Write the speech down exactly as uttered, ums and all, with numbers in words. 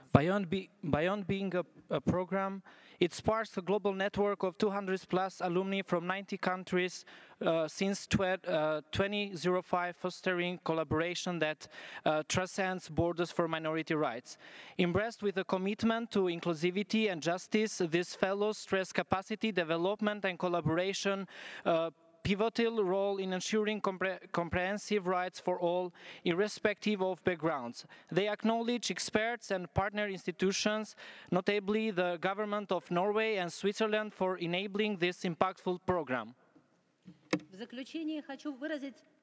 Beyond, be, beyond being a, a program, it sparks a global network of two hundred plus alumni from ninety countries uh, since tw- uh, twenty oh five, fostering collaboration that uh, transcends borders for minority rights. Impressed with a commitment to inclusivity and justice, these fellows stress capacity development and collaboration uh, pivotal role in ensuring compre- comprehensive rights for all, irrespective of backgrounds. They acknowledge experts and partner institutions, notably the government of Norway and Switzerland, for enabling this impactful program. В заключение хочу выразить